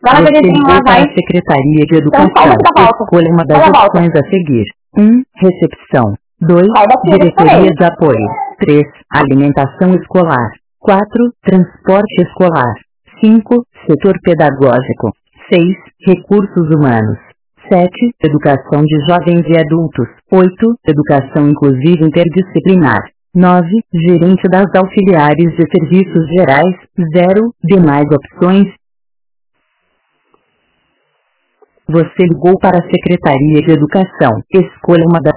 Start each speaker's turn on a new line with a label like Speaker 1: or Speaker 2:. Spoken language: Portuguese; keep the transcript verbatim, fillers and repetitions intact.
Speaker 1: Lá na
Speaker 2: Você
Speaker 1: Venezinho,
Speaker 2: ligou
Speaker 1: lá
Speaker 2: para
Speaker 1: vai.
Speaker 2: a Secretaria de
Speaker 1: Então,
Speaker 2: Educação.
Speaker 1: sai daqui da volta.
Speaker 2: Escolha uma das
Speaker 1: Sai da volta.
Speaker 2: opções a seguir. um. Recepção. dois.
Speaker 1: Sai daqui, eu
Speaker 2: Diretoria
Speaker 1: falei.
Speaker 2: de apoio. três. Alimentação escolar. quatro. Transporte escolar. cinco. Setor pedagógico. seis. Recursos humanos. sete. Educação de jovens e adultos. oito. Educação inclusiva interdisciplinar. nove. Gerente das auxiliares de serviços gerais. zero. Demais opções. Você ligou para a Secretaria de Educação. Escolha uma das